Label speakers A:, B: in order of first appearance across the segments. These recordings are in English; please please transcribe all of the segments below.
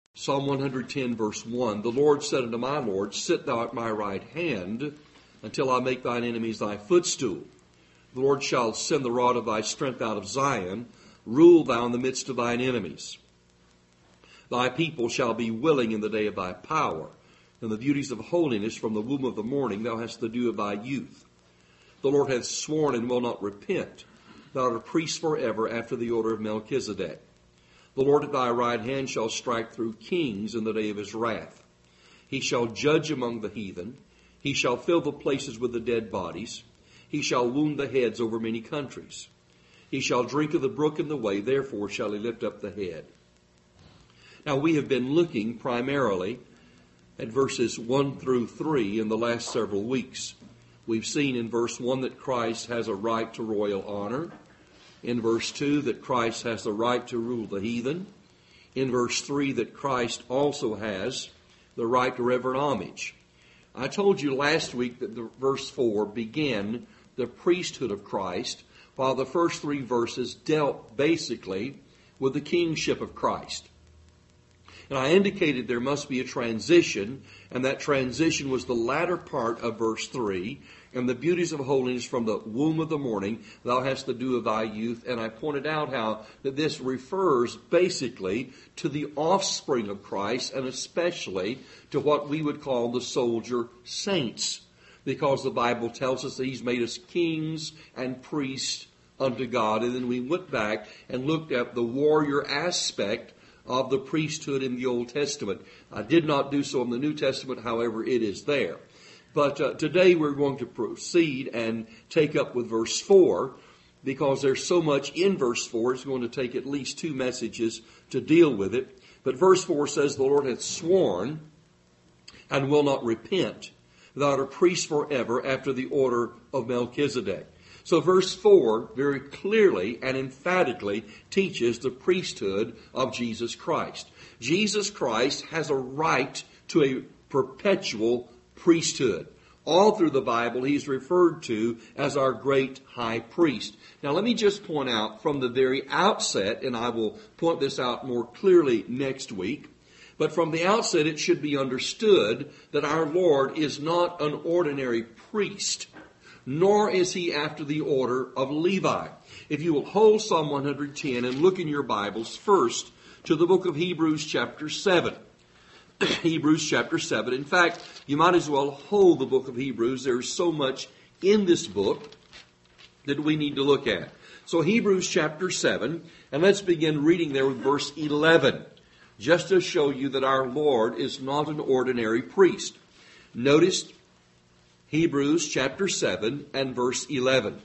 A: Psalm 110, verse 1, the Lord said unto my Lord, sit thou at my right hand until I make thine enemies thy footstool. The Lord shall send the rod of thy strength out of Zion. Rule thou in the midst of thine enemies. Thy people shall be willing in the day of thy power. And the beauties of holiness from the womb of the morning thou hast the dew of thy youth. The Lord hath sworn and will not repent. Thou art a priest forever after the order of Melchizedek. The Lord at thy right hand shall strike through kings in the day of his wrath. He shall judge among the heathen. He shall fill the places with the dead bodies. He shall wound the heads over many countries. He shall drink of the brook in the way, therefore shall he lift up the head. Now we have been looking primarily at verses 1 through 3 in the last several weeks. We've seen in verse 1 that Christ has a right to royal honor. In verse 2 that Christ has the right to rule the heathen. In verse 3 that Christ also has the right to reverent homage. I told you last week that the verse 4 began the priesthood of Christ, while the first 3 verses dealt basically with the kingship of Christ. And I indicated there must be a transition, and that transition was the latter part of verse 3, and the beauties of holiness from the womb of the morning thou hast the dew of thy youth. And I pointed out how that this refers basically to the offspring of Christ, and especially to what we would call the soldier saints, because the Bible tells us that he's made us kings and priests unto God. And then we went back and looked at the warrior aspect of the priesthood in the Old Testament. I did not do so in the New Testament, however, it is there. But today we're going to proceed and take up with verse 4, because there's so much in verse 4, it's going to take at least 2 messages to deal with it. But verse 4 says, the Lord hath sworn and will not repent. Thou art a priest forever after the order of Melchizedek. So verse 4 very clearly and emphatically teaches the priesthood of Jesus Christ. Jesus Christ has a right to a perpetual priesthood. All through the Bible, he's referred to as our great high priest. Now, let me just point out from the very outset, and I will point this out more clearly next week, but from the outset, it should be understood that our Lord is not an ordinary priest, nor is he after the order of Levi. If you will hold Psalm 110 and look in your Bibles first to the book of Hebrews chapter 7. Hebrews chapter 7. In fact, you might as well hold the book of Hebrews. There's so much in this book that we need to look at. So Hebrews chapter 7, and let's begin reading there with verse 11, just to show you that our Lord is not an ordinary priest. Notice Hebrews chapter 7 and verse 11.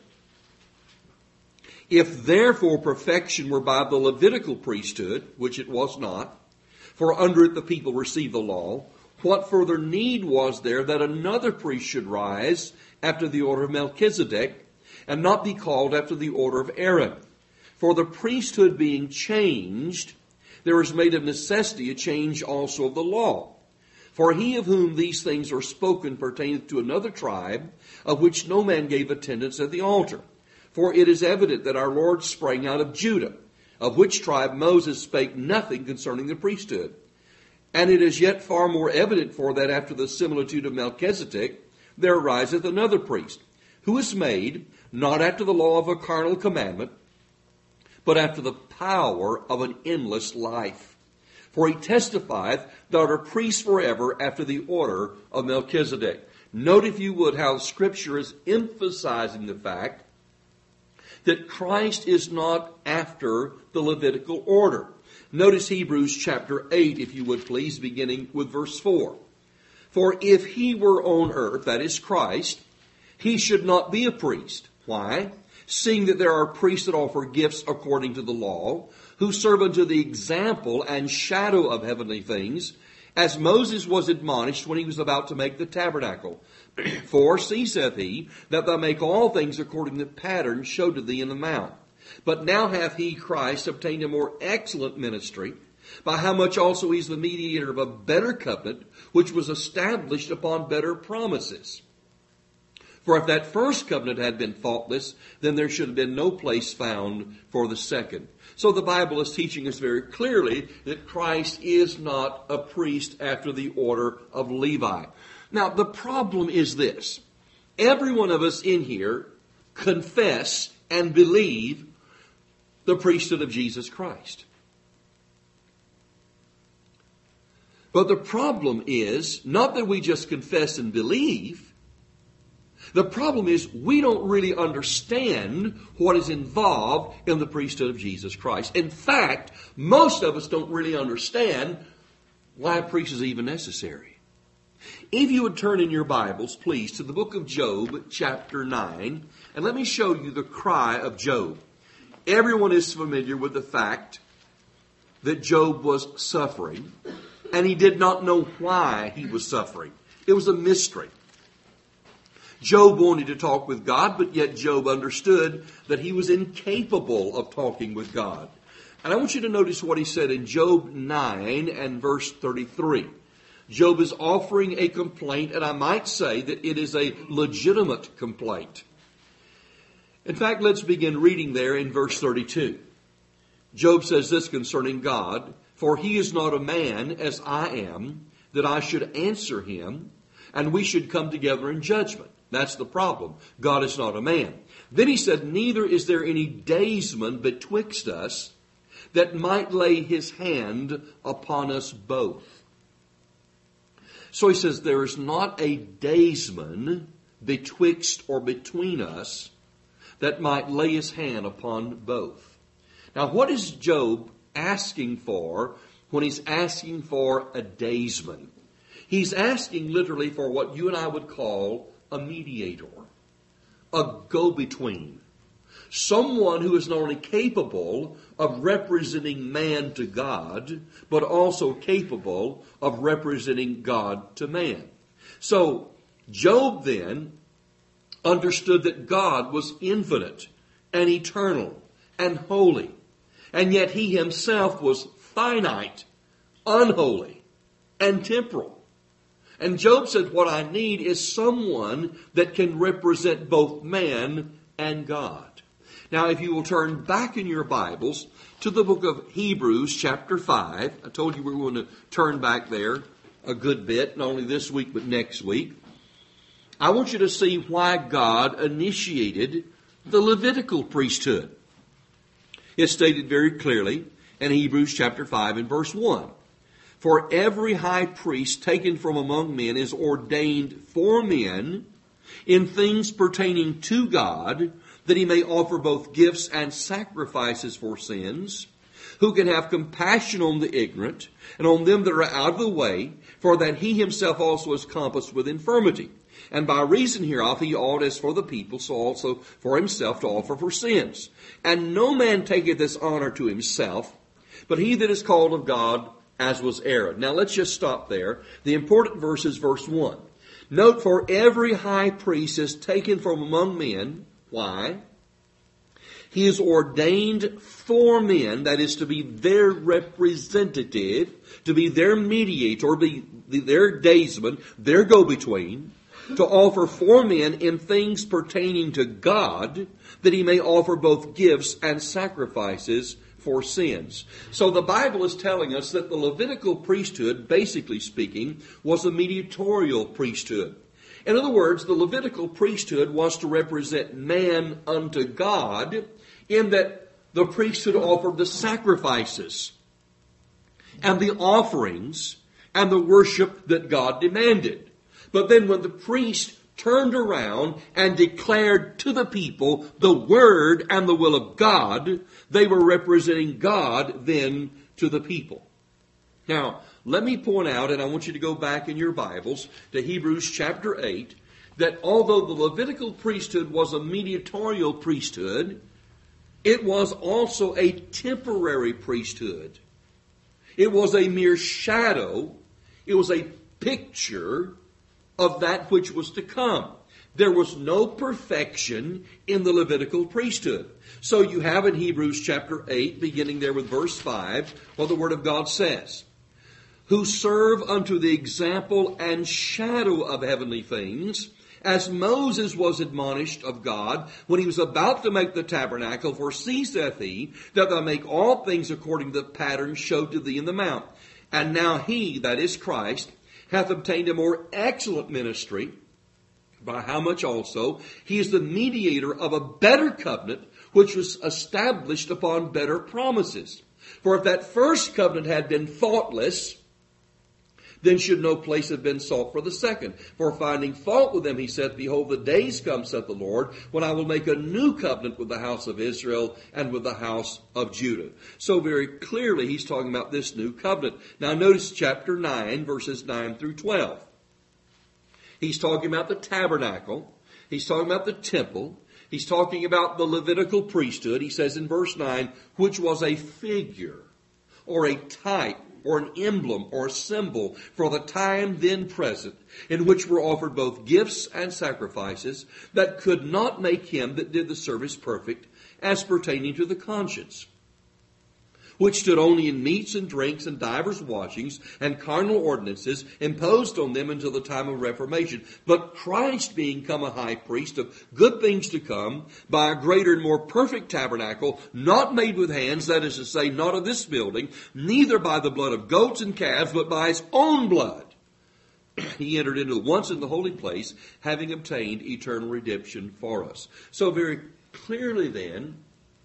A: If therefore perfection were by the Levitical priesthood, which it was not, for under it the people received the law, what further need was there that another priest should rise after the order of Melchizedek, and not be called after the order of Aaron? For the priesthood being changed, there is made of necessity a change also of the law. For he of whom these things are spoken pertaineth to another tribe, of which no man gave attendance at the altar. For it is evident that our Lord sprang out of Judah, of which tribe Moses spake nothing concerning the priesthood. And it is yet far more evident for that after the similitude of Melchizedek there ariseth another priest, who is made not after the law of a carnal commandment, but after the power of an endless life. For he testifieth, thou art a priest forever after the order of Melchizedek. Note, if you would, how Scripture is emphasizing the fact that Christ is not after the Levitical order. Notice Hebrews chapter 8, if you would please, beginning with verse 4. For if he were on earth, that is Christ, he should not be a priest. Why? Seeing that there are priests that offer gifts according to the law, who serve unto the example and shadow of heavenly things, as Moses was admonished when he was about to make the tabernacle. For, see, saith he, that thou make all things according to the pattern showed to thee in the mount. But now hath he, Christ, obtained a more excellent ministry, by how much also he is the mediator of a better covenant, which was established upon better promises. For if that first covenant had been faultless, then there should have been no place found for the second. So the Bible is teaching us very clearly that Christ is not a priest after the order of Levi. Now, the problem is this. Every one of us in here confess and believe the priesthood of Jesus Christ. But the problem is not that we just confess and believe. The problem is we don't really understand what is involved in the priesthood of Jesus Christ. In fact, most of us don't really understand why a priest is even necessary. If you would turn in your Bibles, please, to the book of Job, chapter 9, and let me show you the cry of Job. Everyone is familiar with the fact that Job was suffering, and he did not know why he was suffering. It was a mystery. Job wanted to talk with God, but yet Job understood that he was incapable of talking with God. And I want you to notice what he said in Job 9 and verse 33. Job is offering a complaint, and I might say that it is a legitimate complaint. In fact, let's begin reading there in verse 32. Job says this concerning God, "For he is not a man as I am, that I should answer him, and we should come together in judgment." That's the problem. God is not a man. Then he said, "Neither is there any daysman betwixt us that might lay his hand upon us both." So he says, there is not a daysman betwixt or between us that might lay his hand upon both. Now, what is Job asking for when he's asking for a daysman? He's asking literally for what you and I would call a mediator, a go-between, someone who is not only capable of representing man to God, but also capable of representing God to man. So Job then understood that God was infinite and eternal and holy, and yet he himself was finite, unholy, and temporal. And Job said, what I need is someone that can represent both man and God. Now, if you will turn back in your Bibles to the book of Hebrews, chapter 5. I told you we were going to turn back there a good bit, not only this week, but next week. I want you to see why God initiated the Levitical priesthood. It's stated very clearly in Hebrews chapter 5 and verse 1. "For every high priest taken from among men is ordained for men in things pertaining to God, that he may offer both gifts and sacrifices for sins, who can have compassion on the ignorant and on them that are out of the way, for that he himself also is compassed with infirmity. And by reason hereof he ought, as for the people, so also for himself, to offer for sins. And no man taketh this honor to himself, but he that is called of God, as was Aaron." Now let's just stop there. The important verse is verse 1. Note, for every high priest is taken from among men. Why? He is ordained for men, that is to be their representative, to be their mediator, be their daysman, their go-between, to offer for men in things pertaining to God, that he may offer both gifts and sacrifices for sins. So the Bible is telling us that the Levitical priesthood, basically speaking, was a mediatorial priesthood. In other words, the Levitical priesthood was to represent man unto God, in that the priesthood offered the sacrifices and the offerings and the worship that God demanded. But then when the priest turned around and declared to the people the word and the will of God, they were representing God then to the people. Now, let me point out, and I want you to go back in your Bibles to Hebrews chapter 8, that although the Levitical priesthood was a mediatorial priesthood, it was also a temporary priesthood. It was a mere shadow. It was a picture of that which was to come. There was no perfection in the Levitical priesthood. So you have in Hebrews chapter 8, beginning there with verse 5, what the Word of God says. "Who serve unto the example and shadow of heavenly things, As Moses was admonished of God when he was about to make the tabernacle, for see, saith he, that thou make all things according to the pattern showed to thee in the mount. And now he, that is Christ, hath obtained a more excellent ministry, by how much also he is the mediator of a better covenant, which was established upon better promises. For if that first covenant had been faultless, then should no place have been sought for the second. For finding fault with them, he said, Behold, the days come, saith the Lord, when I will make a new covenant with the house of Israel and with the house of Judah. So very clearly, he's talking about this new covenant. Now notice chapter 9, verses 9 through 12. He's talking about the tabernacle. He's talking about the temple. He's talking about the Levitical priesthood. He says in verse 9, which was a figure or a type or an emblem or a symbol for the time then present, in which were offered both gifts and sacrifices that could not make him that did the service perfect, as pertaining to the conscience, which stood only in meats and drinks and divers washings and carnal ordinances imposed on them until the time of Reformation. But Christ being come a high priest of good things to come, by a greater and more perfect tabernacle, not made with hands, that is to say, not of this building, neither by the blood of goats and calves, but by his own blood, he entered into once in the holy place, having obtained eternal redemption for us. So very clearly then,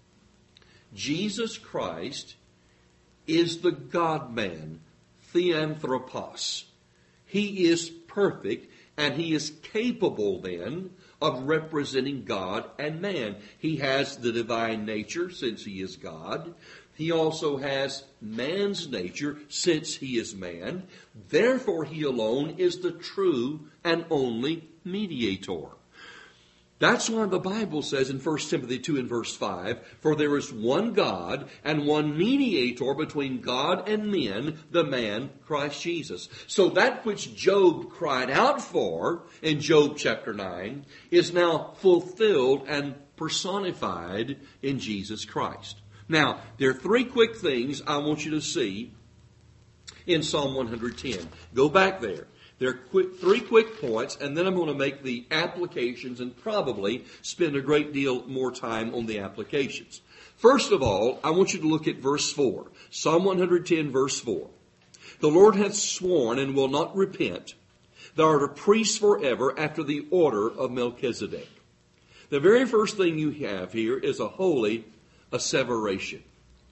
A: Jesus Christ is the God-man, Theanthropos. He is perfect, and he is capable then of representing God and man. He has the divine nature, since he is God. He also has man's nature, since he is man. Therefore, he alone is the true and only mediator. That's why the Bible says in 1 Timothy 2 and verse 5, For there is one God and one mediator between God and men, the man Christ Jesus. So that which Job cried out for in Job chapter 9 is now fulfilled and personified in Jesus Christ. Now, there are three quick things I want you to see in Psalm 110. Go back there. There are three quick points, and then I'm going to make the applications and probably spend a great deal more time on the applications. First of all, I want you to look at verse 4. Psalm 110, verse 4. The Lord hath sworn and will not repent. Thou art a priest forever after the order of Melchizedek. The very first thing you have here is a holy asseveration.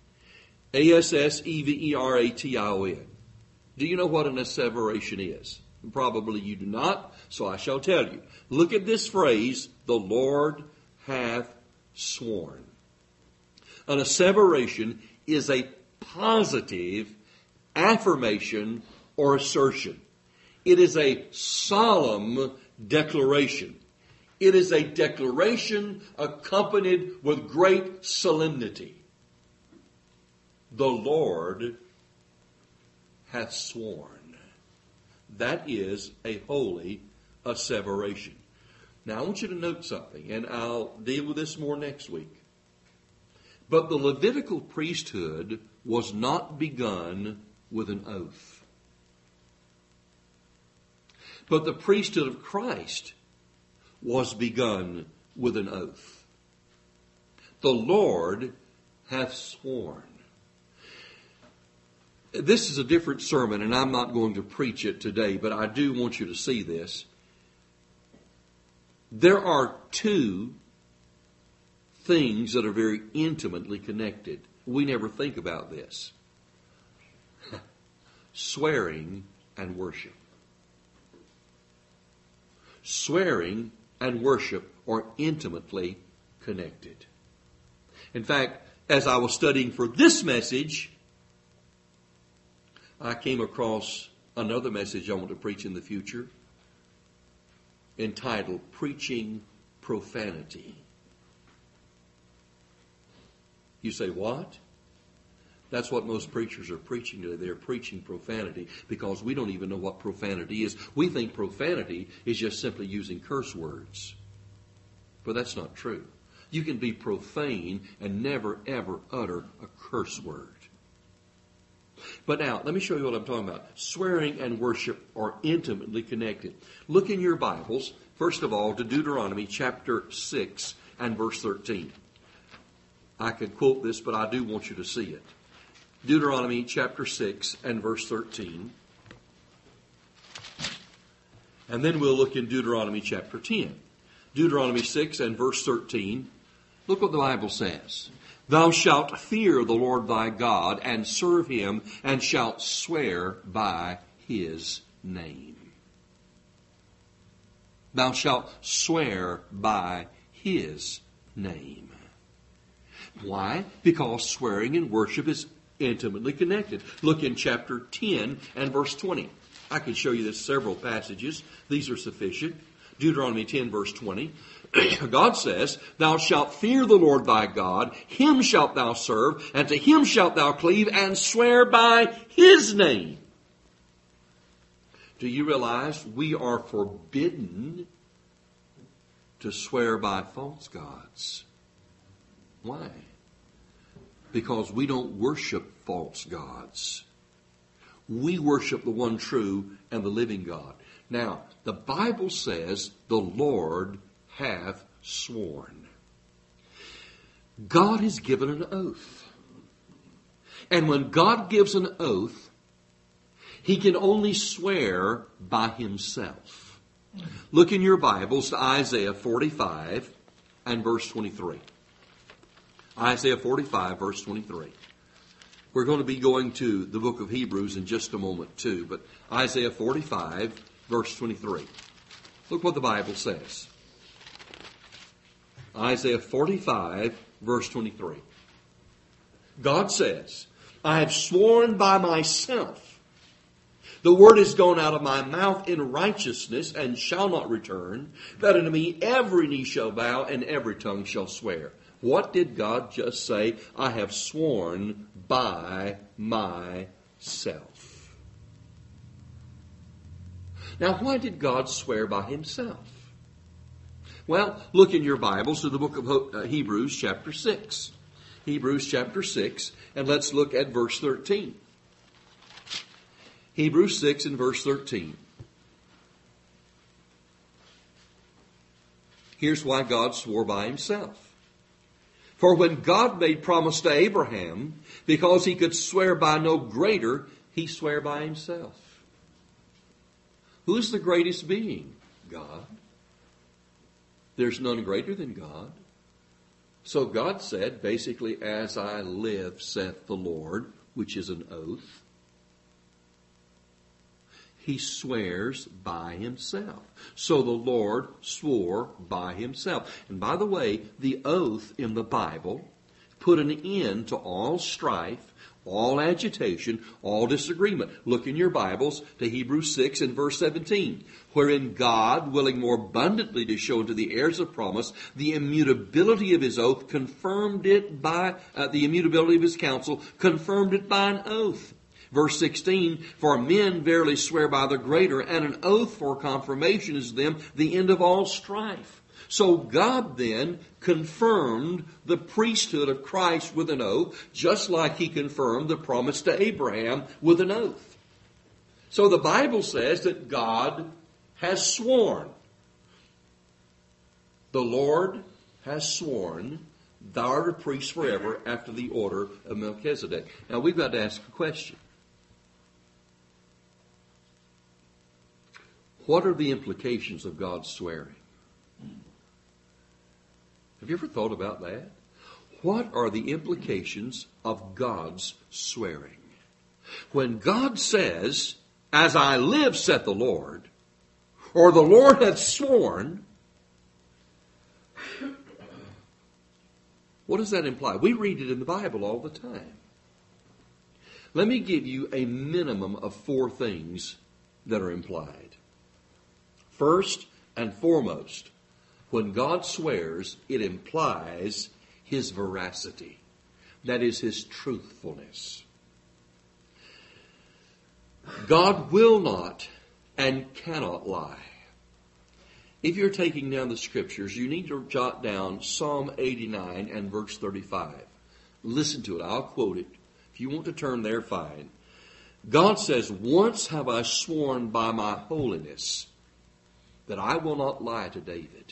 A: A-S-S-E-V-E-R-A-T-I-O-N. Do you know what an asseveration is? Probably you do not, so I shall tell you. Look at this phrase, the Lord hath sworn. An asseveration is a positive affirmation or assertion. It is a solemn declaration. It is a declaration accompanied with great solemnity. The Lord hath sworn. That is a holy asseveration. Now I want you to note something, and I'll deal with this more next week. But the Levitical priesthood was not begun with an oath. But the priesthood of Christ was begun with an oath. The Lord hath sworn. This is a different sermon, and I'm not going to preach it today, but I do want you to see this. There are two things that are very intimately connected. We never think about this. Swearing and worship. Swearing and worship are intimately connected. In fact, as I was studying for this message, I came across another message I want to preach in the future entitled Preaching Profanity. You say, what? That's what most preachers are preaching today. They're preaching profanity because we don't even know what profanity is. We think profanity is just simply using curse words. But that's not true. You can be profane and never, ever utter a curse word. But now, let me show you what I'm talking about. Swearing and worship are intimately connected. Look in your Bibles, first of all, to Deuteronomy chapter 6 and verse 13. I could quote this, but I do want you to see it. Deuteronomy chapter 6 and verse 13. And then we'll look in Deuteronomy chapter 10. Deuteronomy 6 and verse 13. Look what the Bible says. Thou shalt fear the Lord thy God, and serve him, and shalt swear by his name. Thou shalt swear by his name. Why? Because swearing and worship is intimately connected. Look in chapter 10 and verse 20. I can show you this several passages. These are sufficient. Deuteronomy 10 verse 20. God says, Thou shalt fear the Lord thy God, him shalt thou serve, and to him shalt thou cleave, and swear by his name. Do you realize we are forbidden to swear by false gods? Why? Because we don't worship false gods. We worship the one true and the living God. Now, the Bible says the Lord hath sworn. God has given an oath. And when God gives an oath, he can only swear by himself. Look in your Bibles to Isaiah 45 and verse 23. Isaiah 45 verse 23. We're going to be going to the book of Hebrews in just a moment too, but Isaiah 45 verse 23. Look what the Bible says. Isaiah 45, verse 23. God says, I have sworn by myself. The word is gone out of my mouth in righteousness and shall not return, that unto me every knee shall bow and every tongue shall swear. What did God just say? I have sworn by myself. Now, why did God swear by himself? Well, look in your Bibles to the book of Hebrews chapter 6. Hebrews chapter 6, and let's look at verse 13. Hebrews 6 and verse 13. Here's why God swore by himself. For when God made promise to Abraham, because he could swear by no greater, he swore by himself. Who's the greatest being? God. There's none greater than God. So God said, basically, as I live, saith the Lord, which is an oath. He swears by himself. So the Lord swore by himself. And by the way, the oath in the Bible put an end to all strife, all agitation, all disagreement. Look in your Bibles to Hebrews 6 and verse 17, wherein God, willing more abundantly to show unto the heirs of promise the immutability of his oath, confirmed it by the immutability of his counsel, confirmed it by an oath. Verse 16, for men verily swear by the greater, and an oath for confirmation is them the end of all strife. So God then confirmed the priesthood of Christ with an oath, just like he confirmed the promise to Abraham with an oath. So the Bible says that God has sworn. The Lord has sworn, thou art a priest forever after the order of Melchizedek. Now we've got to ask a question. What are the implications of God's swearing? Have you ever thought about that? What are the implications of God's swearing? When God says, as I live, saith the Lord, or the Lord hath sworn, what does that imply? We read it in the Bible all the time. Let me give you a minimum of 4 things that are implied. First and foremost, when God swears, it implies his veracity. That is, his truthfulness. God will not and cannot lie. If you're taking down the scriptures, you need to jot down Psalm 89 and verse 35. Listen to it. I'll quote it. If you want to turn there, fine. God says, once have I sworn by my holiness that I will not lie to David.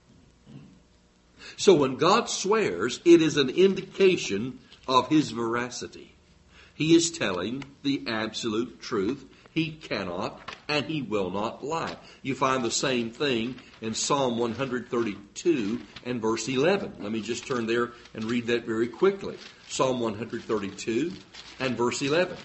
A: So when God swears, it is an indication of his veracity. He is telling the absolute truth. He cannot and he will not lie. You find the same thing in Psalm 132 and verse 11. Let me just turn there and read that very quickly. Psalm 132 and verse 11.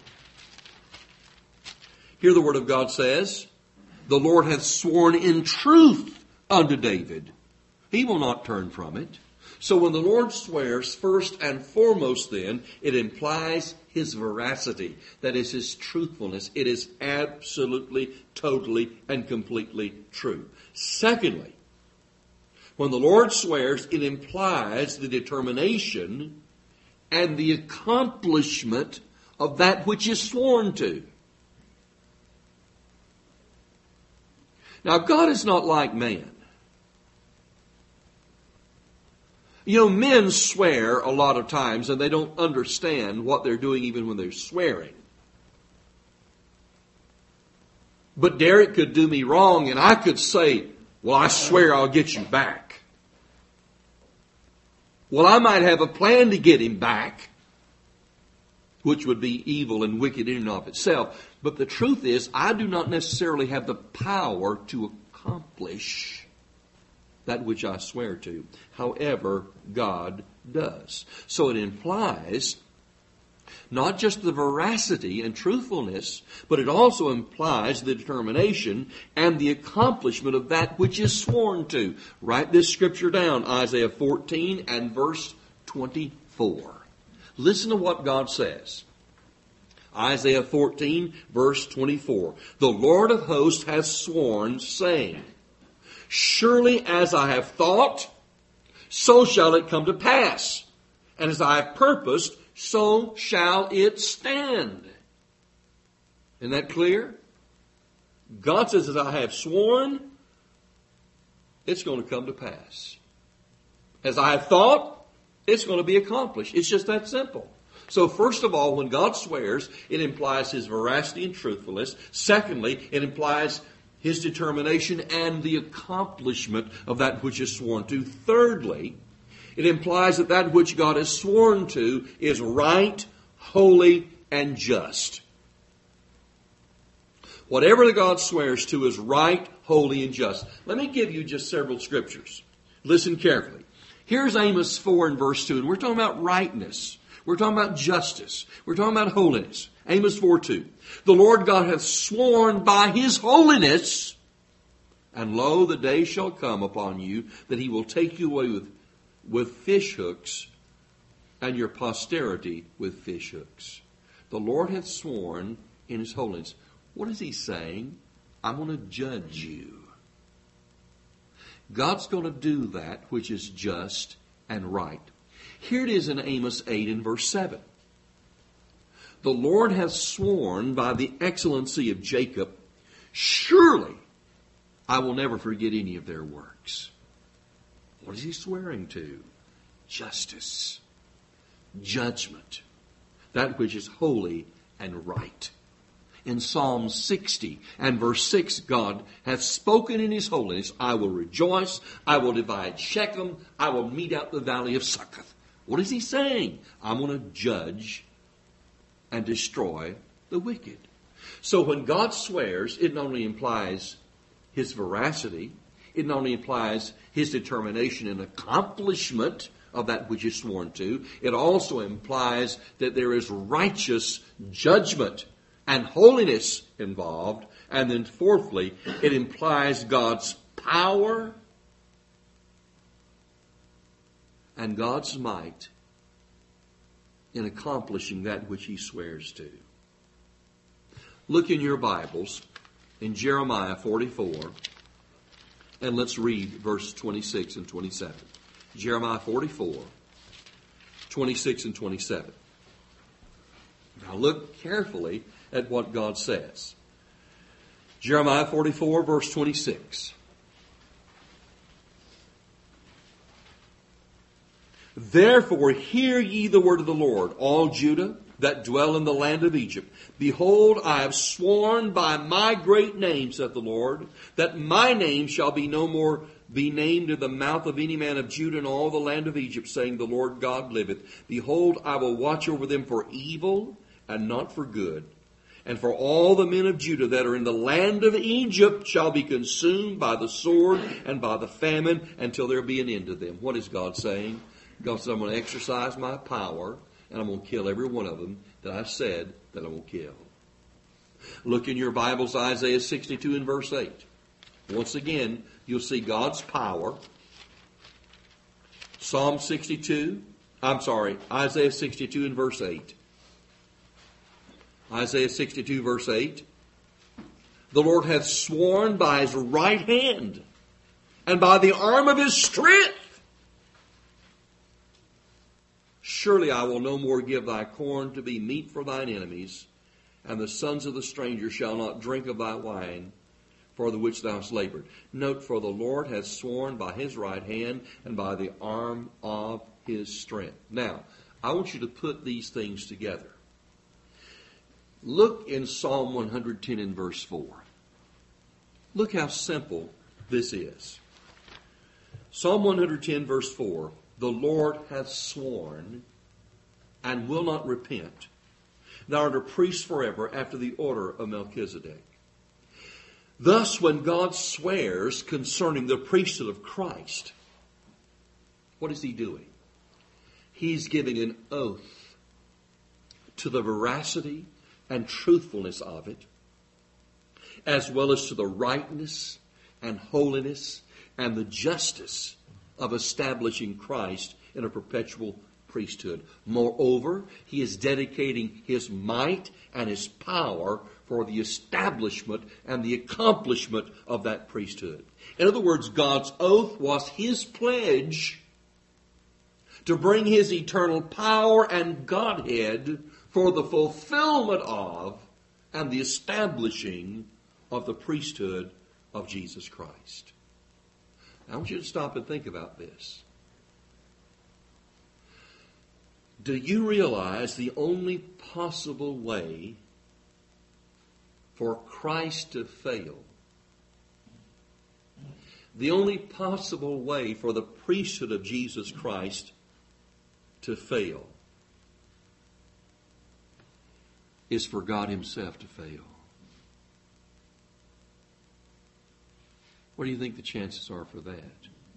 A: Here the word of God says, the Lord hath sworn in truth unto David. He will not turn from it. So when the Lord swears, first and foremost then, it implies his veracity. That is his truthfulness. It is absolutely, totally, and completely true. Secondly, when the Lord swears, it implies the determination and the accomplishment of that which is sworn to. Now, God is not like man. You know, men swear a lot of times and they don't understand what they're doing even when they're swearing. But Derek could do me wrong and I could say, well, I swear I'll get you back. Well, I might have a plan to get him back, which would be evil and wicked in and of itself. But the truth is, I do not necessarily have the power to accomplish that which I swear to. However, God does. So it implies not just the veracity and truthfulness, but it also implies the determination and the accomplishment of that which is sworn to. Write this scripture down, Isaiah 14 and verse 24. Listen to what God says. Isaiah 14, verse 24. The Lord of hosts hath sworn, saying, surely as I have thought, so shall it come to pass. And as I have purposed, so shall it stand. Isn't that clear? God says, as I have sworn, it's going to come to pass. As I have thought, it's going to be accomplished. It's just that simple. So first of all, when God swears, it implies his veracity and truthfulness. Secondly, it implies his determination and the accomplishment of that which is sworn to. Thirdly, it implies that that which God has sworn to is right, holy, and just. Whatever that God swears to is right, holy, and just. Let me give you just several scriptures. Listen carefully. Here's Amos 4 and verse 2, and we're talking about rightness. We're talking about justice. We're talking about holiness. Amos 4:2. The Lord God hath sworn by his holiness, and lo, the day shall come upon you that he will take you away with fish hooks, and your posterity with fish hooks. The Lord hath sworn in his holiness. What is he saying? I'm going to judge you. God's going to do that which is just and right. Here it is in Amos 8 and verse 7. The Lord hath sworn by the excellency of Jacob, surely I will never forget any of their works. What is he swearing to? Justice, judgment, that which is holy and right. In Psalm 60 and verse 6, God hath spoken in his holiness, I will rejoice, I will divide Shechem, I will mete out the valley of Succoth. What is he saying? I'm going to judge and destroy the wicked. So when God swears, it not only implies his veracity, it not only implies his determination and accomplishment of that which is sworn to, it also implies that there is righteous judgment and holiness involved. And then fourthly, it implies God's power and God's might in accomplishing that which he swears to. Look in your Bibles in Jeremiah 44, and let's read verse 26 and 27. Jeremiah 44, 26 and 27. Now look carefully at what God says. Jeremiah 44, verse 26. Therefore hear ye the word of the Lord, all Judah that dwell in the land of Egypt. Behold, I have sworn by my great name, saith the Lord, that my name shall be no more be named in the mouth of any man of Judah in all the land of Egypt, saying, the Lord God liveth. Behold, I will watch over them for evil and not for good. And for all the men of Judah that are in the land of Egypt shall be consumed by the sword and by the famine until there be an end to them. What is God saying? God says, I'm going to exercise my power and I'm going to kill every one of them that I've said that I will kill. Look in your Bibles, Isaiah 62 and verse 8. Once again, you'll see God's power. Isaiah 62 and verse 8. Isaiah 62 verse 8. The Lord hath sworn by his right hand and by the arm of his strength. Surely I will no more give thy corn to be meat for thine enemies, and the sons of the stranger shall not drink of thy wine, for the which thou hast labored. Note, for the Lord hath sworn by his right hand and by the arm of his strength. Now, I want you to put these things together. Look in Psalm 110 and verse 4. Look how simple this is. Psalm 110 verse 4. The Lord hath sworn and will not repent. Thou art a priest forever after the order of Melchizedek. Thus, when God swears concerning the priesthood of Christ, what is he doing? He's giving an oath to the veracity and truthfulness of it, as well as to the rightness and holiness and the justice of establishing Christ in a perpetual priesthood. Moreover, he is dedicating his might and his power for the establishment and the accomplishment of that priesthood. In other words, God's oath was his pledge to bring his eternal power and Godhead for the fulfillment of and the establishing of the priesthood of Jesus Christ. I want you to stop and think about this. Do you realize the only possible way for Christ to fail, the only possible way for the priesthood of Jesus Christ to fail, is for God himself to fail? What do you think the chances are for that?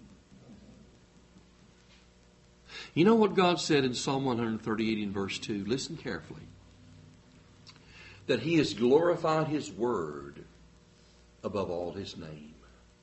A: You know what God said in Psalm 138 in verse 2? Listen carefully. That he has glorified his word above all his name.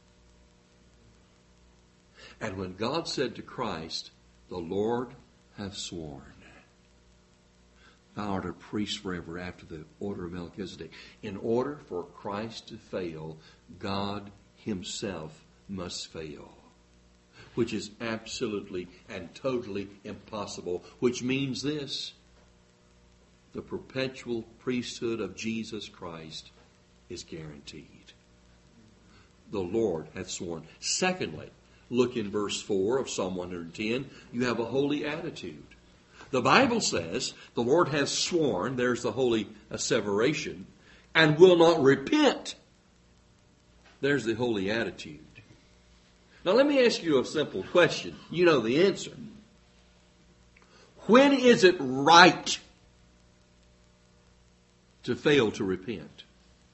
A: And when God said to Christ, the Lord hath sworn, thou art a priest forever after the order of Melchizedek. In order for Christ to fail, God himself must fail, which is absolutely and totally impossible, which means this: the perpetual priesthood of Jesus Christ is guaranteed. The Lord hath sworn. Secondly, look in verse 4 of Psalm 110. You have a holy attitude. The Bible says the Lord has sworn, there's the holy asseveration, and will not repent. There's the holy attitude. Now let me ask you a simple question. You know the answer. When is it right to fail to repent?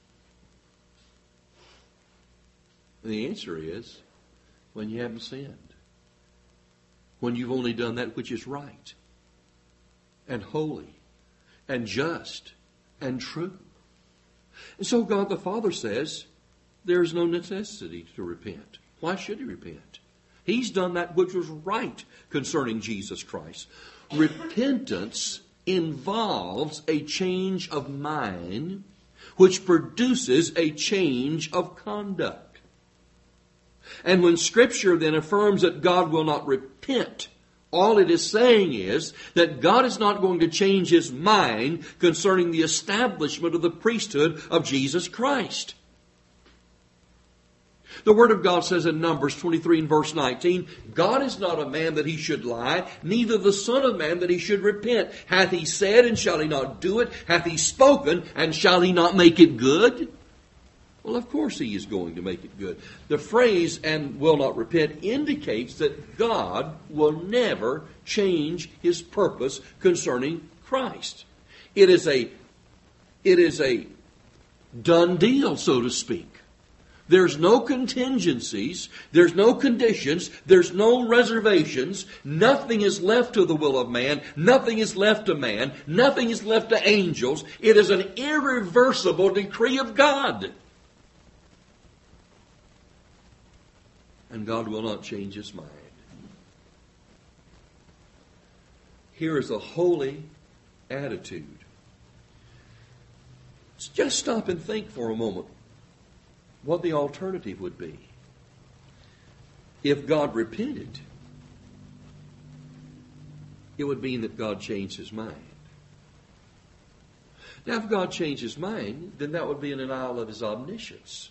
A: And the answer is when you haven't sinned. When you've only done that which is right and holy and just and true. And so God the Father says there is no necessity to repent. Why should he repent? He's done that which was right concerning Jesus Christ. Repentance involves a change of mind, which produces a change of conduct. And when Scripture then affirms that God will not repent, all it is saying is that God is not going to change his mind concerning the establishment of the priesthood of Jesus Christ. The Word of God says in Numbers 23 and verse 19, God is not a man that he should lie, neither the Son of Man that he should repent. Hath he said, and shall he not do it? Hath he spoken, and shall he not make it good? Well, of course he is going to make it good. The phrase, and will not repent, indicates that God will never change his purpose concerning Christ. It is a done deal, so to speak. There's no contingencies, there's no conditions, there's no reservations. Nothing is left to the will of man, nothing is left to man, nothing is left to angels. It is an irreversible decree of God. And God will not change his mind. Here is a holy attitude. Just stop and think for a moment what the alternative would be. If God repented, it would mean that God changed his mind. Now, if God changed his mind, then that would be an denial of his omniscience.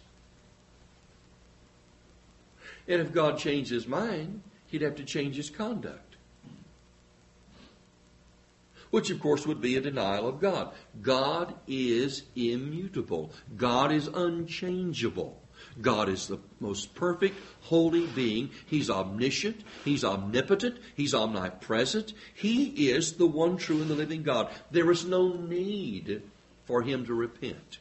A: And if God changed his mind, he'd have to change his conduct. Which, of course, would be a denial of God. God is immutable. God is unchangeable. God is the most perfect, holy being. He's omniscient. He's omnipotent. He's omnipresent. He is the one true and the living God. There is no need for him to repent.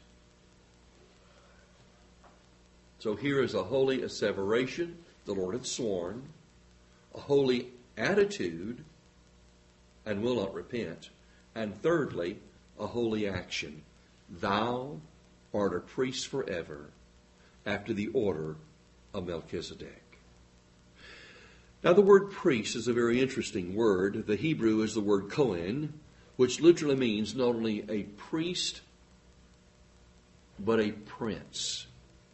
A: So here is a holy asseveration, the Lord had sworn, a holy attitude, and will not repent. And thirdly, a holy action. Thou art a priest forever, after the order of Melchizedek. Now the word priest is a very interesting word. The Hebrew is the word Kohen, which literally means not only a priest, but a prince.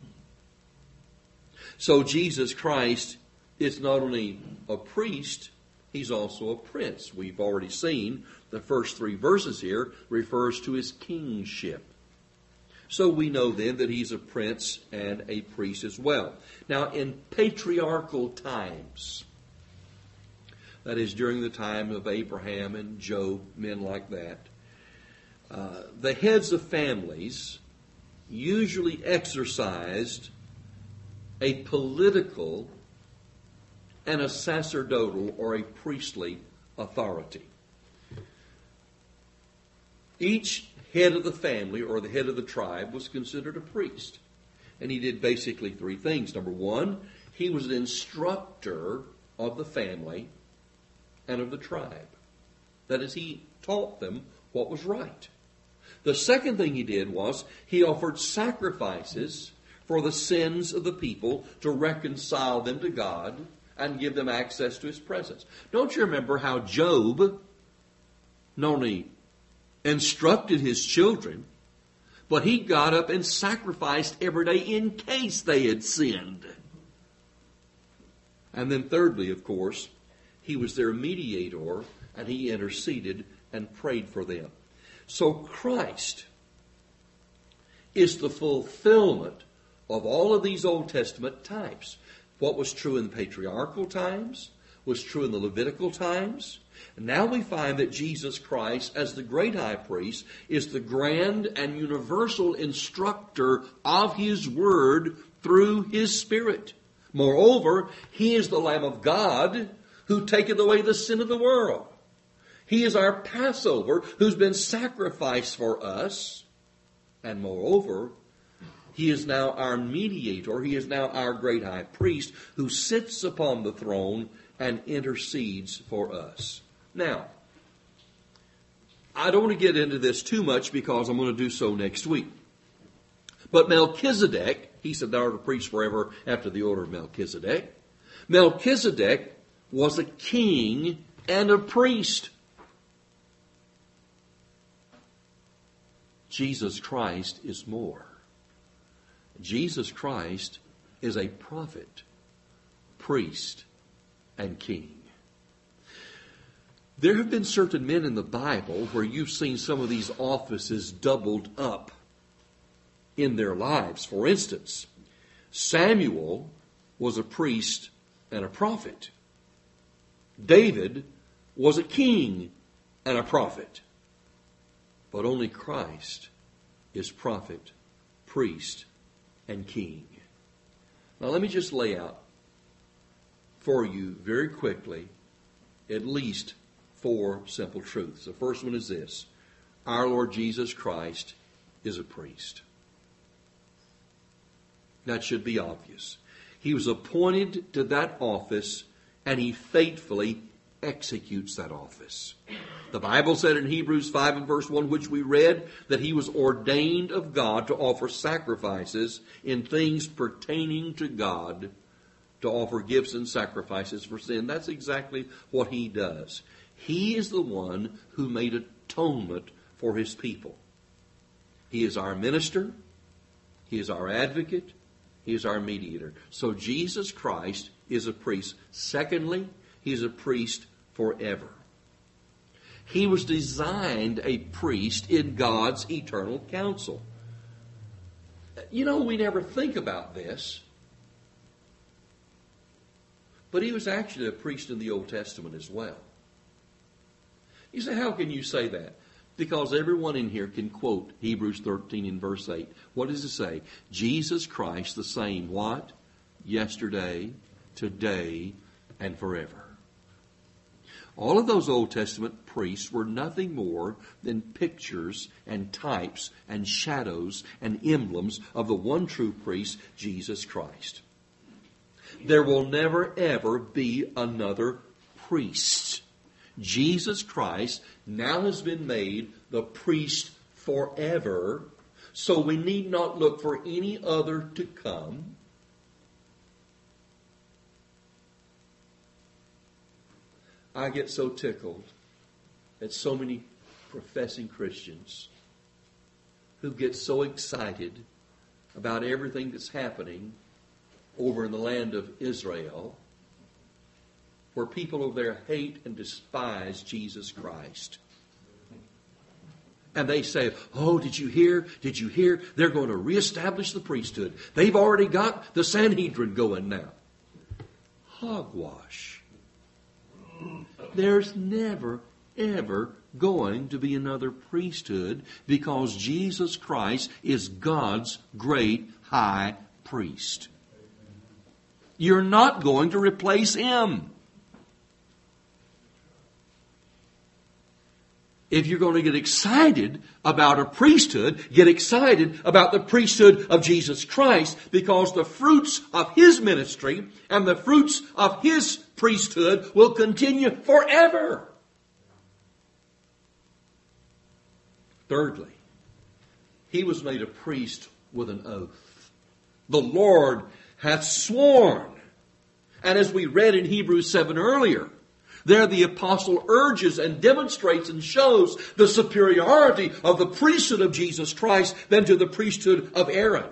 A: So Jesus Christ is not only a priest, he's also a prince. We've already seen the first 3 verses here refers to his kingship. So we know then that he's a prince and a priest as well. Now in patriarchal times, that is during the time of Abraham and Job, men like that, the heads of families usually exercised a political and a sacerdotal or a priestly authority. Each head of the family or the head of the tribe was considered a priest. And he did basically 3 things. Number 1, he was an instructor of the family and of the tribe. That is, he taught them what was right. The second thing he did was he offered sacrifices for the sins of the people to reconcile them to God and give them access to his presence. Don't you remember how Job not only instructed his children, but he got up and sacrificed every day in case they had sinned. And then thirdly, of course, he was their mediator and he interceded and prayed for them. So Christ is the fulfillment of all of these Old Testament types. What was true in the patriarchal times was true in the Levitical times. And now we find that Jesus Christ, as the great high priest, is the grand and universal instructor of his word through his Spirit. Moreover, he is the Lamb of God who taketh away the sin of the world. He is our Passover who's been sacrificed for us. And moreover, he is now our mediator. He is now our great high priest who sits upon the throne and intercedes for us. Now, I don't want to get into this too much because I'm going to do so next week. But Melchizedek, he said, thou art a priest forever after the order of Melchizedek. Melchizedek was a king and a priest. Jesus Christ is more. Jesus Christ is a prophet, priest, and king. There have been certain men in the Bible where you've seen some of these offices doubled up in their lives. For instance, Samuel was a priest and a prophet. David was a king and a prophet. But only Christ is prophet, priest, and king. Now let me just lay out for you very quickly at least 4 simple truths. The first one is this: our Lord Jesus Christ is a priest. That should be obvious. He was appointed to that office, and he faithfully executes that office. The Bible said in Hebrews 5 and verse 1, which we read, that he was ordained of God to offer sacrifices in things pertaining to God, to offer gifts and sacrifices for sin. That's exactly what he does. He is the one who made atonement for his people. He is our minister. He is our advocate. He is our mediator. So Jesus Christ is a priest. Secondly, he is a priest forever. He was designed a priest in God's eternal counsel. You know, we never think about this, but he was actually a priest in the Old Testament as well. You say, how can you say that? Because everyone in here can quote Hebrews 13 in verse 8. What does it say? Jesus Christ the same, what? Yesterday, today, and forever. All of those Old Testament priests were nothing more than pictures and types and shadows and emblems of the one true priest, Jesus Christ. There will never ever be another priest. Jesus Christ now has been made the priest forever, so we need not look for any other to come. I get so tickled at so many professing Christians who get so excited about everything that's happening over in the land of Israel, where people over there hate and despise Jesus Christ. And they say, oh, did you hear? Did you hear? They're going to reestablish the priesthood. They've already got the Sanhedrin going now. Hogwash. There's never, ever going to be another priesthood because Jesus Christ is God's great high priest. You're not going to replace him. If you're going to get excited about a priesthood, get excited about the priesthood of Jesus Christ, because the fruits of his ministry and the fruits of his priesthood will continue forever. Thirdly, he was made a priest with an oath. The Lord hath sworn. And as we read in Hebrews 7 earlier, there the apostle urges and demonstrates and shows the superiority of the priesthood of Jesus Christ than to the priesthood of Aaron.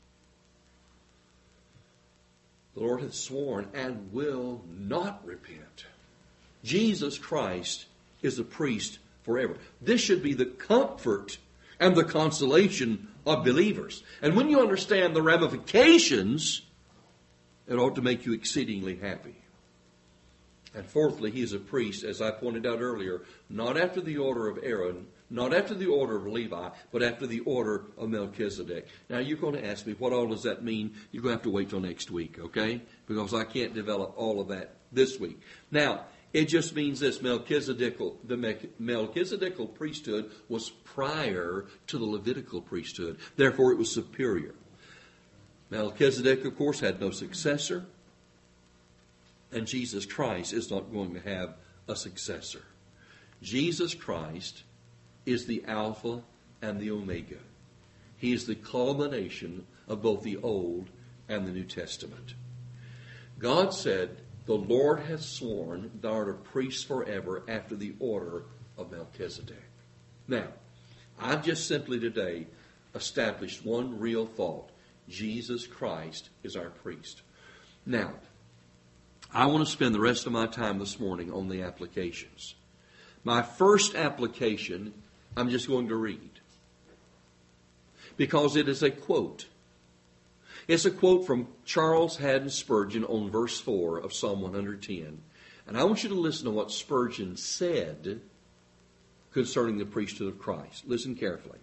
A: The Lord hath sworn and will not repent. Jesus Christ is a priest forever. This should be the comfort and the consolation of believers. And when you understand the ramifications, it ought to make you exceedingly happy. And fourthly, he is a priest, as I pointed out earlier, not after the order of Aaron, not after the order of Levi, but after the order of Melchizedek. Now, you're going to ask me, what all does that mean? You're going to have to wait till next week, okay? Because I can't develop all of that this week. Now, it just means this: the Melchizedekal priesthood was prior to the Levitical priesthood. Therefore, it was superior. Melchizedek, of course, had no successor. And Jesus Christ is not going to have a successor. Jesus Christ is the Alpha and the Omega. He is the culmination of both the Old and the New Testament. God said, the Lord hath sworn, thou art a priest forever after the order of Melchizedek. Now, I've just simply today established one real thought. Jesus Christ is our priest. Now, I want to spend the rest of my time this morning on the applications. My first application, I'm just going to read, because it is a quote. It's a quote from Charles Haddon Spurgeon on verse 4 of Psalm 110. And I want you to listen to what Spurgeon said concerning the priesthood of Christ. Listen carefully.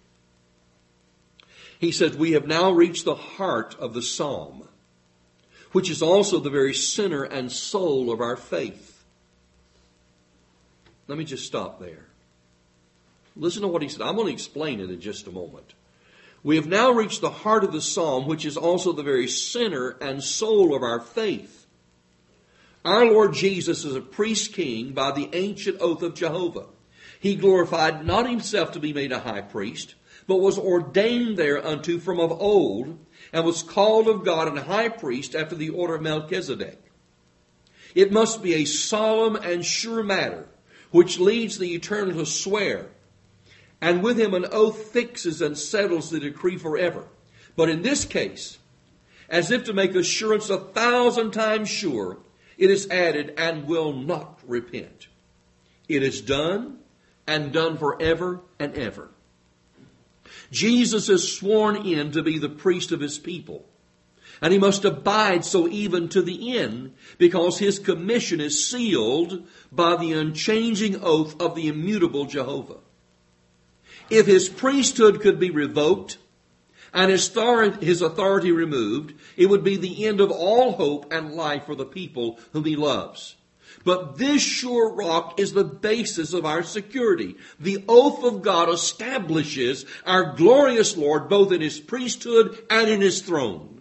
A: He says, "We have now reached the heart of the psalm, which is also the very center and soul of our faith." Let me just stop there. Listen to what he said. I'm going to explain it in just a moment. We have now reached the heart of the psalm, which is also the very center and soul of our faith. Our Lord Jesus is a priest king by the ancient oath of Jehovah. He glorified not himself to be made a high priest, but was ordained thereunto from of old, and was called of God an high priest after the order of Melchizedek. It must be a solemn and sure matter, which leads the Eternal to swear, and with him an oath fixes and settles the decree forever. But in this case, as if to make assurance 1,000 times sure, it is added, "and will not repent." It is done, and done forever and ever. Jesus is sworn in to be the priest of his people, and he must abide so even to the end, because his commission is sealed by the unchanging oath of the immutable Jehovah. If his priesthood could be revoked and his authority removed, it would be the end of all hope and life for the people whom he loves. But this sure rock is the basis of our security. The oath of God establishes our glorious Lord both in his priesthood and in his throne.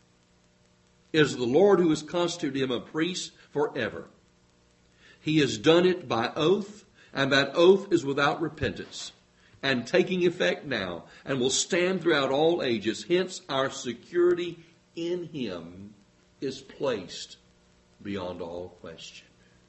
A: It is the Lord who has constituted him a priest forever. He has done it by oath, and that oath is without repentance, and taking effect now, and will stand throughout all ages. Hence, our security in him is placed beyond all question.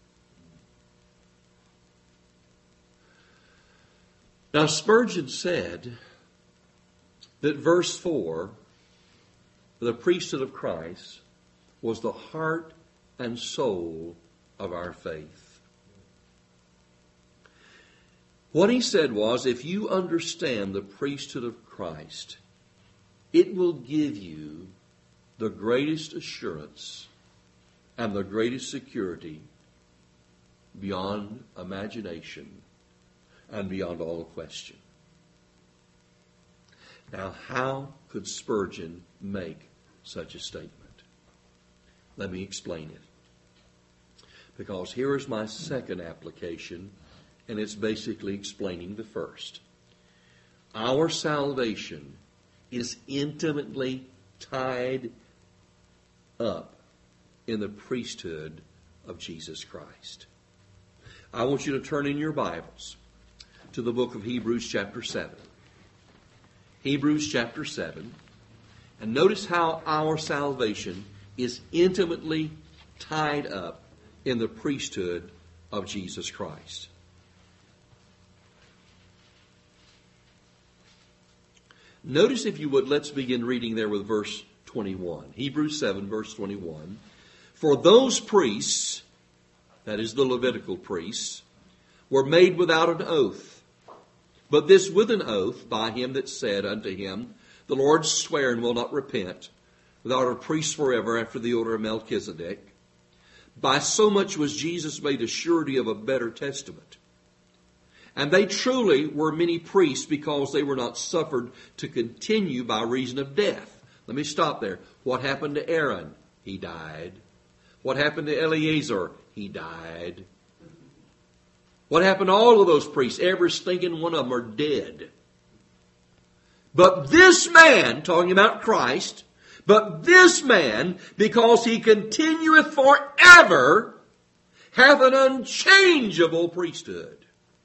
A: Now, Spurgeon said that verse 4, the priesthood of Christ, was the heart and soul of our faith. What he said was, if you understand the priesthood of Christ, it will give you the greatest assurance and the greatest security beyond imagination and beyond all question. Now, how could Spurgeon make such a statement? Let me explain it. Because here is my second application, and it's basically explaining the first. Our salvation is intimately tied up in the priesthood of Jesus Christ. I want you to turn in your Bibles to the book of Hebrews chapter 7. Hebrews chapter 7. And notice how our salvation is intimately tied up in the priesthood of Jesus Christ. Notice, if you would, let's begin reading there with verse 21. Hebrews 7, verse 21. For those priests, that is the Levitical priests, were made without an oath. But this with an oath by him that said unto him, the Lord swear and will not repent, without a priest forever after the order of Melchizedek. By so much was Jesus made a surety of a better testament. And they truly were many priests, because they were not suffered to continue by reason of death. Let me stop there. What happened to Aaron? He died. What happened to Eleazar? He died. What happened to all of those priests? Every stinking one of them are dead. But this man, talking about Christ, but this man, because he continueth forever, hath an unchangeable priesthood.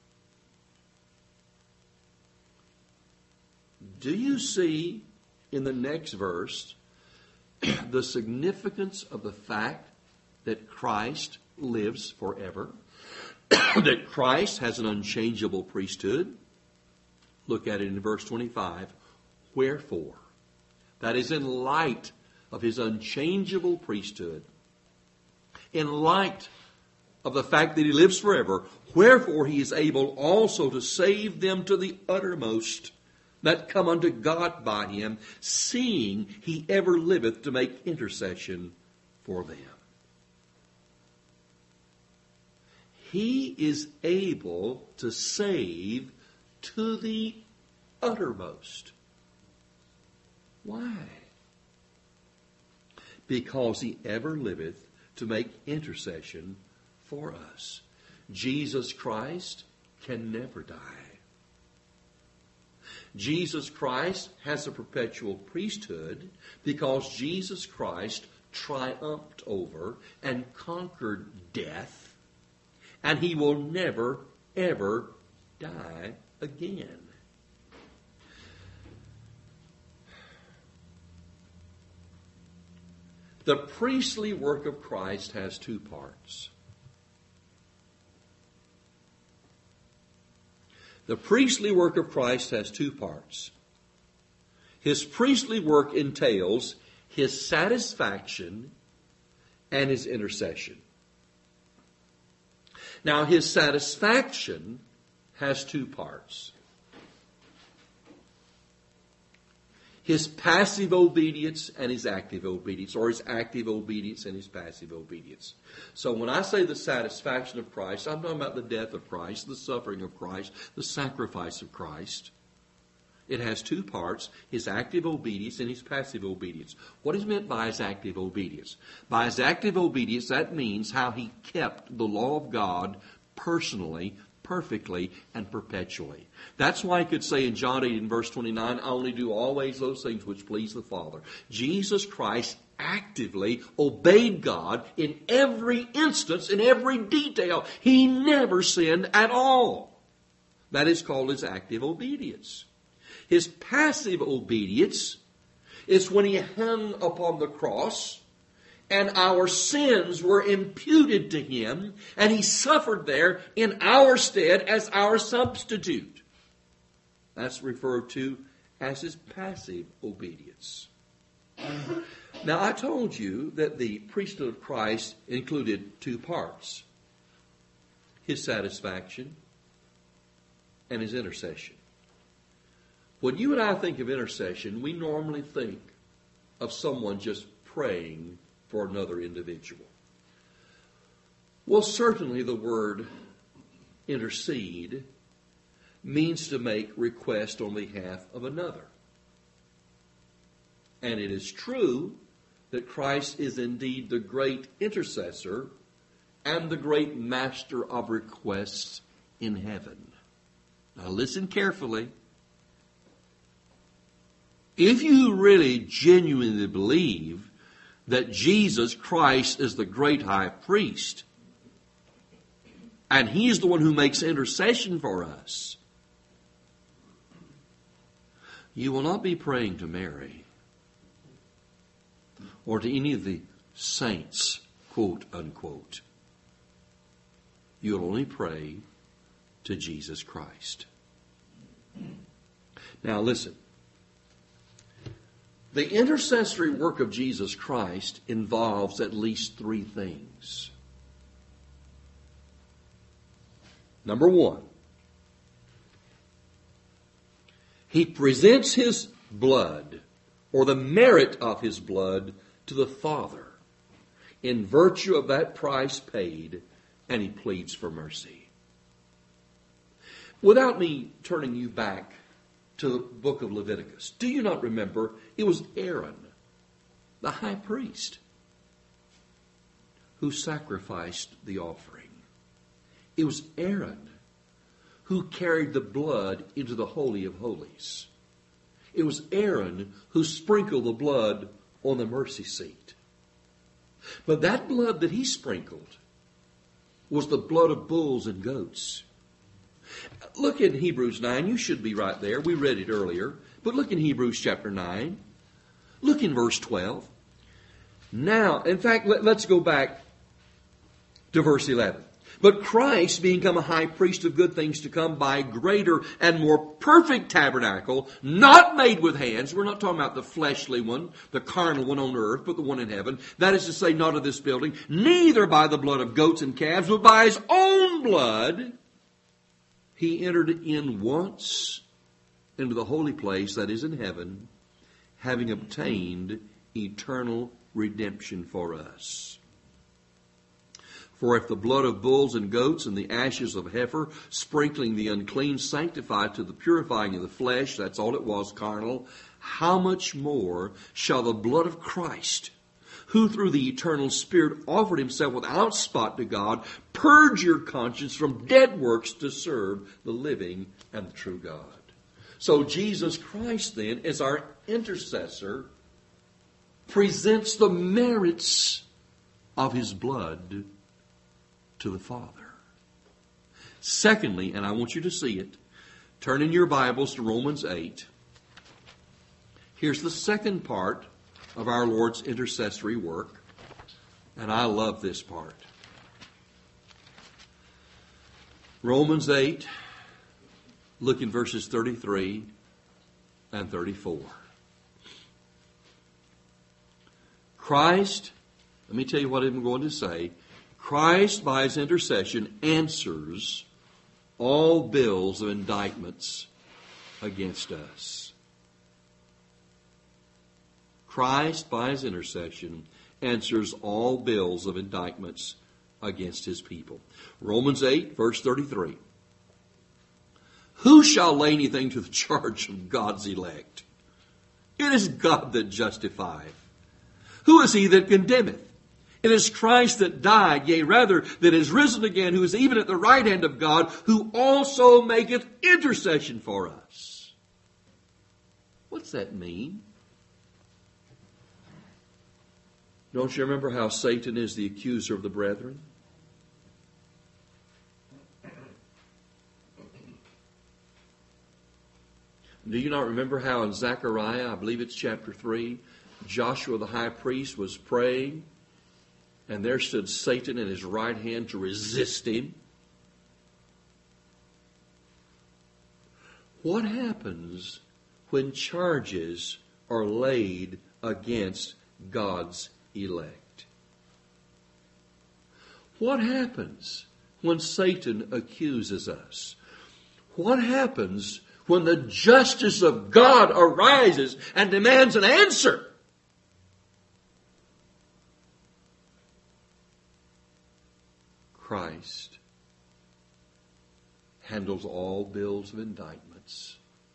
A: Do you see in the next verse the significance of the fact that Christ lives forever? That Christ has an unchangeable priesthood? Look at it in verse 25. Wherefore? That is, in light of his unchangeable priesthood, in light of the fact that he lives forever, wherefore he is able also to save them to the uttermost that come unto God by him, seeing he ever liveth to make intercession for them. He is able to save to the uttermost. Why? Because he ever liveth to make intercession for us. Jesus Christ can never die. Jesus Christ has a perpetual priesthood because Jesus Christ triumphed over and conquered death, and he will never, ever die again. The priestly work of Christ has two parts. The priestly work of Christ has two parts. His priestly work entails his satisfaction and his intercession. Now, his satisfaction has two parts. His passive obedience and his active obedience, or his active obedience and his passive obedience. So when I say the satisfaction of Christ, I'm talking about the death of Christ, the suffering of Christ, the sacrifice of Christ. It has two parts, his active obedience and his passive obedience. What is meant by his active obedience? By his active obedience, that means how he kept the law of God personally, perfectly, and perpetually. That's why I could say in John 8 and verse 29, I only do always those things which please the Father. Jesus Christ actively obeyed God in every instance, in every detail. He never sinned at all. That is called his active obedience. His passive obedience is when he hung upon the cross and our sins were imputed to him, and he suffered there in our stead as our substitute. That's referred to as his passive obedience. Now, I told you that the priesthood of Christ included two parts: his satisfaction and his intercession. When you and I think of intercession, we normally think of someone just praying for another individual. Well, certainly the word intercede means to make request on behalf of another. And it is true that Christ is indeed the great intercessor and the great master of requests in heaven. Now listen carefully. If you really genuinely believe that Jesus Christ is the great high priest, and he's the one who makes intercession for us, you will not be praying to Mary or to any of the saints, quote unquote. You'll only pray to Jesus Christ. Now listen. The intercessory work of Jesus Christ involves at least three things. Number one, he presents his blood, or the merit of his blood, to the Father in virtue of that price paid, and he pleads for mercy. Without me turning you back to the book of Leviticus, do you not remember it was Aaron, the high priest, who sacrificed the offering? It was Aaron who carried the blood into the Holy of Holies. It was Aaron who sprinkled the blood on the mercy seat. But that blood that he sprinkled was the blood of bulls and goats. Look in Hebrews 9. You should be right there. We read it earlier. But look in Hebrews chapter 9. Look in verse 12. Now, in fact, let's go back to verse 11. But Christ, being come a high priest of good things to come by a greater and more perfect tabernacle, not made with hands. We're not talking about the fleshly one, the carnal one on earth, but the one in heaven. That is to say, not of this building. Neither by the blood of goats and calves, but by his own blood, he entered in once into the holy place that is in heaven, having obtained eternal redemption for us. For if the blood of bulls and goats and the ashes of heifer, sprinkling the unclean, sanctify to the purifying of the flesh, that's all it was, carnal, how much more shall the blood of Christ, who through the eternal Spirit offered himself without spot to God, purge your conscience from dead works to serve the living and the true God. So Jesus Christ then, as our intercessor, presents the merits of his blood to the Father. Secondly, and I want you to see it, turn in your Bibles to Romans 8. Here's the second part of our Lord's intercessory work, and I love this part. Romans 8, look in verses 33 and 34. Christ, let me tell you what I'm going to say. Christ, by his intercession, answers all bills of indictments against us. Christ, by his intercession, answers all bills of indictments against his people. Romans 8, verse 33. Who shall lay anything to the charge of God's elect? It is God that justifieth. Who is he that condemneth? It is Christ that died, yea, rather, that is risen again, who is even at the right hand of God, who also maketh intercession for us. What's that mean? Don't you remember how Satan is the accuser of the brethren? Do you not remember how in Zechariah, I believe it's chapter 3, Joshua the high priest was praying, and there stood Satan in his right hand to resist him? What happens when charges are laid against God's elect? What happens when Satan accuses us? What happens when the justice of God arises and demands an answer? Christ handles all bills of indictments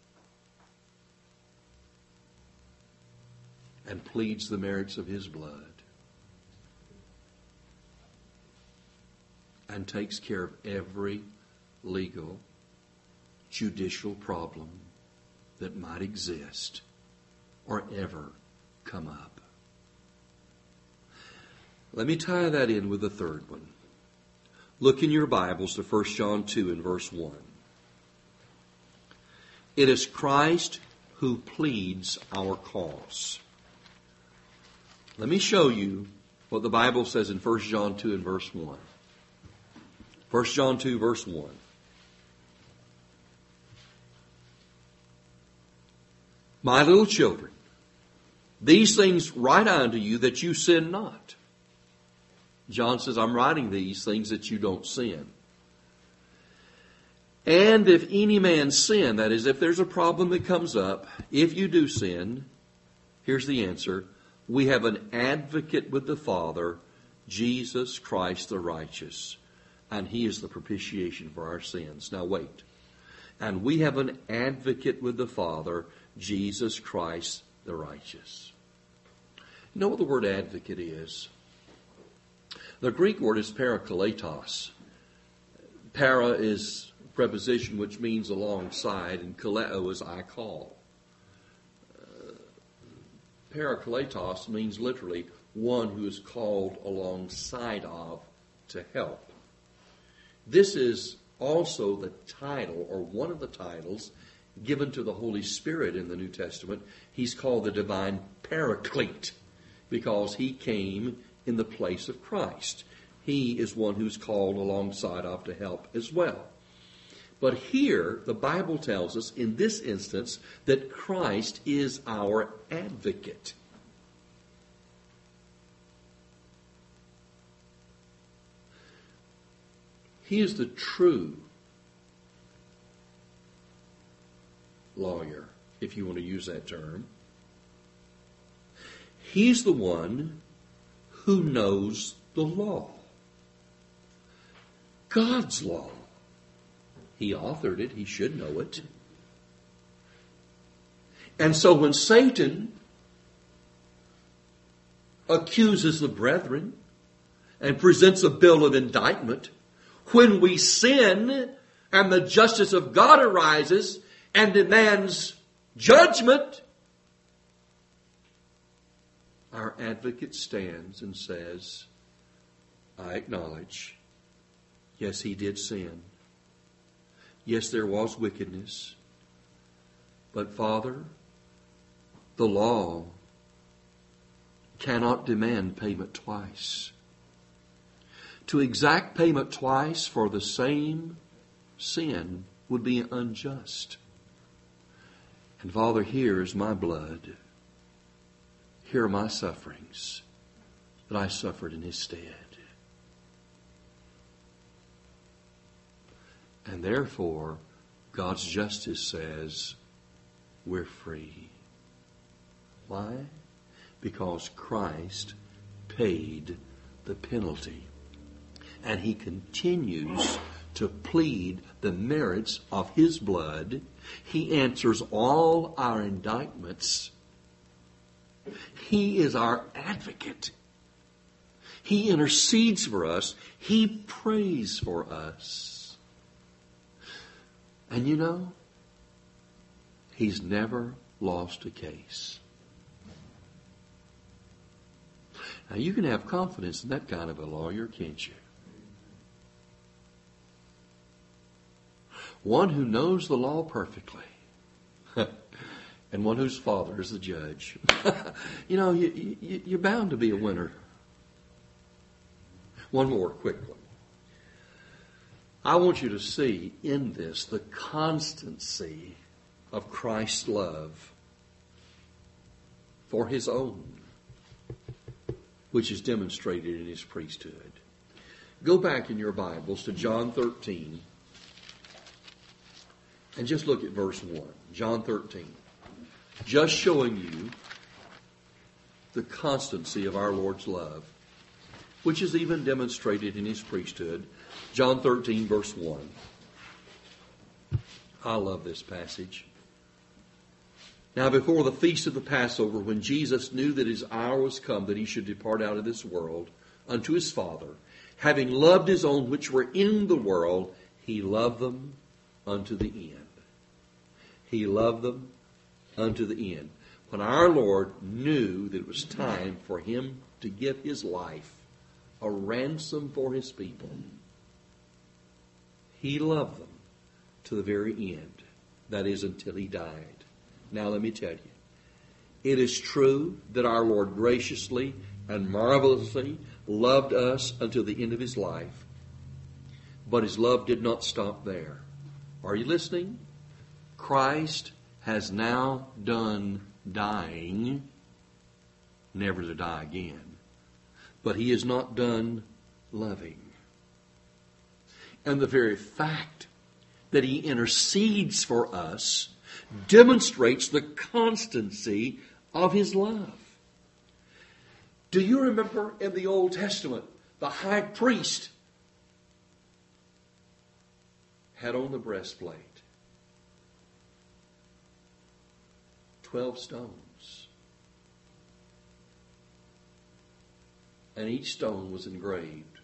A: and pleads the merits of his blood and takes care of every legal, judicial problem that might exist or ever come up. Let me tie that in with the third one. Look in your Bibles to 1 John 2 and verse 1. It is Christ who pleads our cause. Let me show you what the Bible says in 1 John 2 and verse 1. 1 John 2 verse 1. My little children, these things write I unto you that you sin not. John says, I'm writing these things that you don't sin. And if any man sin, that is, if there's a problem that comes up, if you do sin, here's the answer. We have an advocate with the Father, Jesus Christ the righteous. And he is the propitiation for our sins. Now wait. And we have an advocate with the Father, Jesus Christ the righteous. You know what the word advocate is? The Greek word is parakletos. Para is preposition which means alongside, and kaleo is I call. Parakletos means literally one who is called alongside of to help. This is also the title, or one of the titles, given to the Holy Spirit in the New Testament. He's called the divine paraclete because he came in the place of Christ. He is one who's called alongside of to help as well. But here, the Bible tells us in this instance that Christ is our advocate. He is the true lawyer, if you want to use that term. He's the one who knows the law. God's law. He authored it. He should know it. And so when Satan accuses the brethren and presents a bill of indictment, when we sin and the justice of God arises and demands judgment, our advocate stands and says, I acknowledge, yes, he did sin. Yes, there was wickedness. But Father, the law cannot demand payment twice. To exact payment twice for the same sin would be unjust. And Father, here is my blood. Here are my sufferings that I suffered in His stead. And therefore, God's justice says, we're free. Why? Because Christ paid the penalty. And He continues to plead the merits of His blood. He answers all our indictments. He is our advocate. He intercedes for us. He prays for us. And you know, He's never lost a case. Now you can have confidence in that kind of a lawyer, can't you? One who knows the law perfectly. And one whose father is the judge. You know, you're bound to be a winner. One more quickly. I want you to see in this the constancy of Christ's love for His own, which is demonstrated in His priesthood. Go back in your Bibles to John 13 and just look at verse 1. John 13. Just showing you the constancy of our Lord's love, which is even demonstrated in His priesthood. John 13, verse 1. I love this passage. Now before the feast of the Passover, when Jesus knew that His hour was come, that He should depart out of this world unto His Father, having loved His own which were in the world, He loved them unto the end. He loved them unto the end. When our Lord knew that it was time for Him to give His life, a ransom for His people, He loved them to the very end. That is, until He died. Now let me tell you, it is true that our Lord graciously and marvelously loved us until the end of His life, but His love did not stop there. Are you listening? Christ has now done dying, never to die again. But He is not done loving. And the very fact that He intercedes for us demonstrates the constancy of His love. Do you remember in the Old Testament, the high priest had on the breastplate 12 stones. And each stone was engraved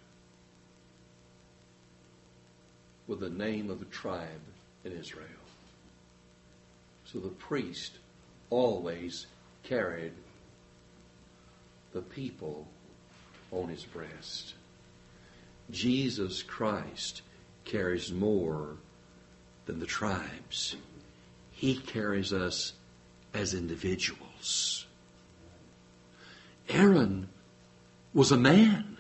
A: with the name of the tribe in Israel. So the priest always carried the people on his breast. Jesus Christ carries more than the tribes. He carries us as individuals. Aaron was a man.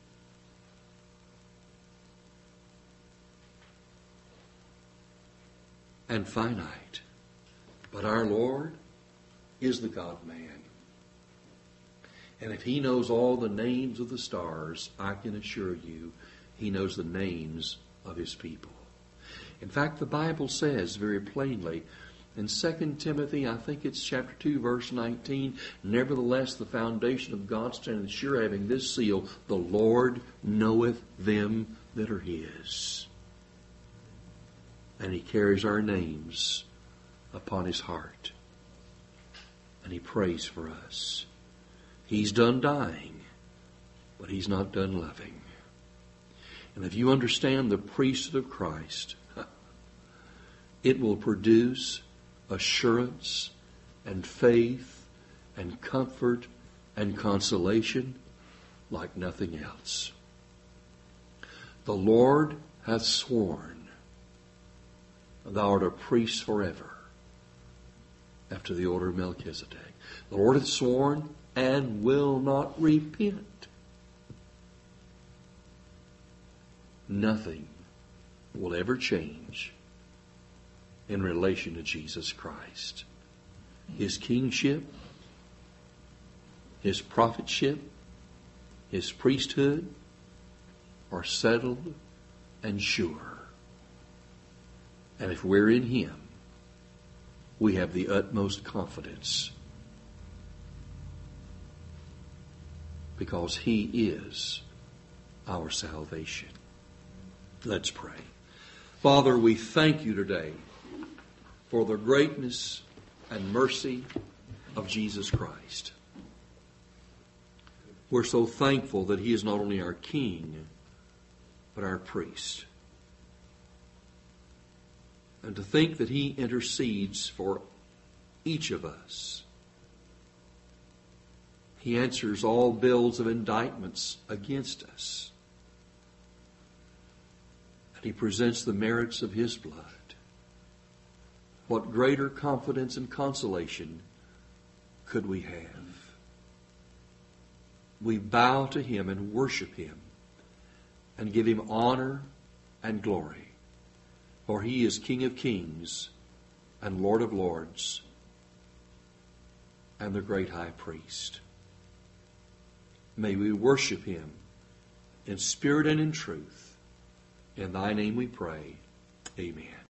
A: And finite. But our Lord is the God-man. And if He knows all the names of the stars, I can assure you He knows the names of His people. In fact, the Bible says very plainly In 2 Timothy, I think it's chapter 2, verse 19, nevertheless the foundation of God standeth sure, having this seal, the Lord knoweth them that are His. And He carries our names upon His heart. And He prays for us. He's done dying, but He's not done loving. And if you understand the priesthood of Christ, it will produce assurance and faith and comfort and consolation like nothing else. The Lord hath sworn, thou art a priest forever, after the order of Melchizedek. The Lord hath sworn and will not repent. Nothing will ever change in relation to Jesus Christ. His kingship, His prophetship, His priesthood are settled and sure. And if we're in Him, we have the utmost confidence, because He is our salvation. Let's pray. Father, we thank You today for the greatness and mercy of Jesus Christ. We're so thankful that He is not only our King, but our priest. And to think that He intercedes for each of us. He answers all bills of indictments against us. And He presents the merits of His blood. What greater confidence and consolation could we have? We bow to Him and worship Him and give Him honor and glory, for He is King of kings and Lord of lords and the great high priest. May we worship Him in spirit and in truth. In Thy name we pray. Amen.